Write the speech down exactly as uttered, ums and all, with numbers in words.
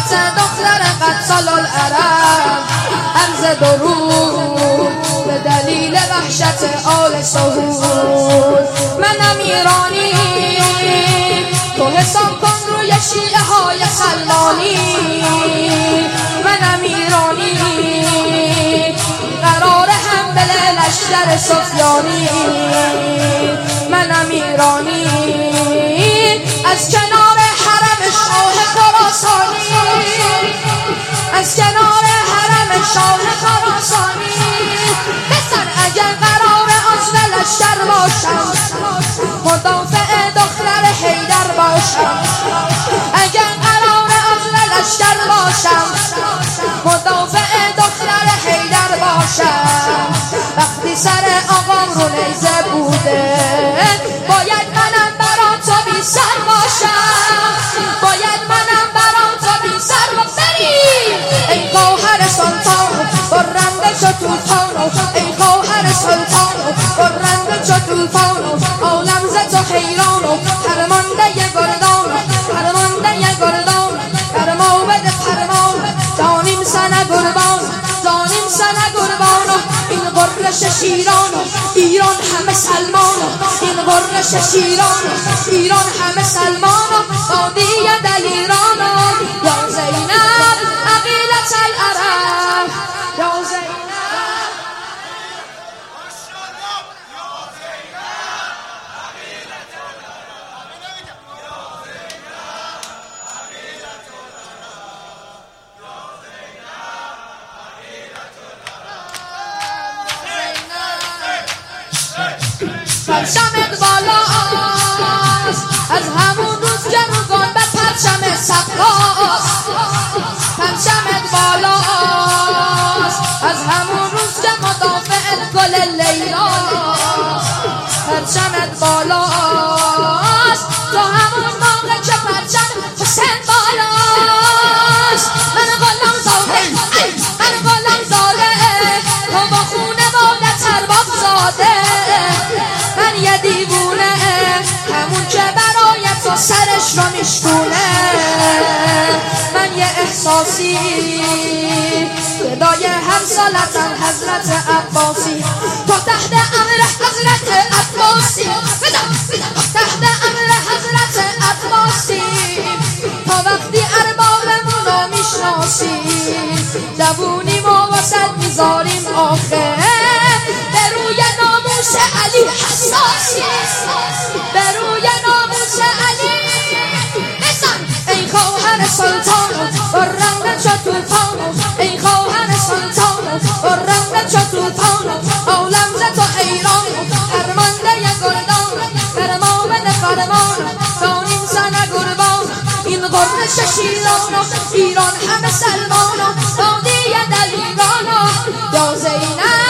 فرحت دختر قتال العرب، عرض درود به دلیل وحشت آل سهود. منم ایرانی تو حساب کن روی شیعه های سلمانی. منم ایرانی قرار حمله لشکر سفیانی. منم ایرانی از کنار حرم شاه خراسانی، از کنار حرم شاه خراسانی. بسن اگر قرار عزل لشکر باشم، مدافع دختر حیدر باشم. اگر قرار عزل لشکر باشم، مدافع دختر حیدر باشم. وقتی سر آقام رو نیزه بوده، باید منم برا تو بی سر باشم. باید منم برا تو بی سر باشم. ای خواهر سلطان برنده چو توفان، ای خواهر سلطان برنده چو توفان. عالم ز تو حیران و فرمانده گردان، فرمانده گردان. فرما بده فرمان، جانیم سنه قربان، جانیم سنه قربان. این قرش شیران ایران همه سلمان، این قرش شیران ایران همه سلمان. بادی دلیران یا زینب عقیلت العرب، یا زینب. پرچمت بالاست از همون روز که روگان به پرچم صفاست. پرچمت بالاست از همون روز که مدافع گل لیلاست. پرچمت بالاست تو همون موقع که پرچم حسین بالاست. من غلام زاده، من غلام زاده، تو با خونه بادت ارباب زاده. من یه دیوونه همون که برای تو سرش رو میشکونه. من یه احساسی صدای همسالتم حضرت عباسی. تو تحت امر حضرت عباسی، تحت امر حضرت عباسی. تا وقتی اربابمون رو میشناسی، جوونی ما واسد میذاریم آخه. به روی ناموس علی حساسی، به روی ناموس علی. بزن ای خواهر سلطان برنده چو توفان، ای خواهر سلطان برنده چو توفان. عالم ز تو حیران فرمانده گردان، فرما بده فرمان، جانیم سنه قربان. این قرش شیران ایران همه سلمان، بادی دلیران یا زینب